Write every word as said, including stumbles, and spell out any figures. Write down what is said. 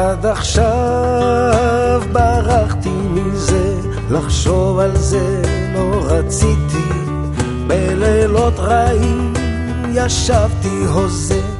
עד עכשיו ברחתי מזה, לחשוב על זה לא רציתי, בלילות רעים ישבתי הוזה